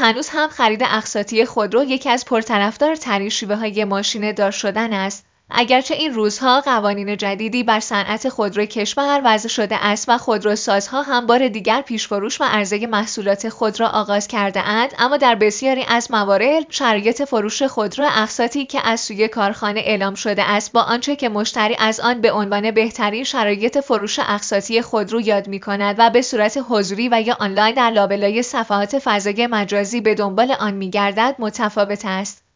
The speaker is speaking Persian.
هنوز هم خرید اقساطی خودرو یکی از پرطرفدارترین شیوه‌های ماشین‌دار شدن است. اگرچه این روزها قوانین جدیدی بر صنعت خودرو کشور وضع شده است و خودروسازها هم بار دیگر پیش‌فروش و عرضه محصولات خود را آغاز کرده‌اند، اما در بسیاری از موارد شرایط فروش خودرو اقساطی که از سوی کارخانه اعلام شده است با آنچه که مشتری از آن به عنوان بهترین شرایط فروش اقساطی خودرو یاد می‌کند و به صورت حضوری و یا آنلاین در لابلای صفحات فضای مجازی به دنبال آن می‌گردد متفاوت است.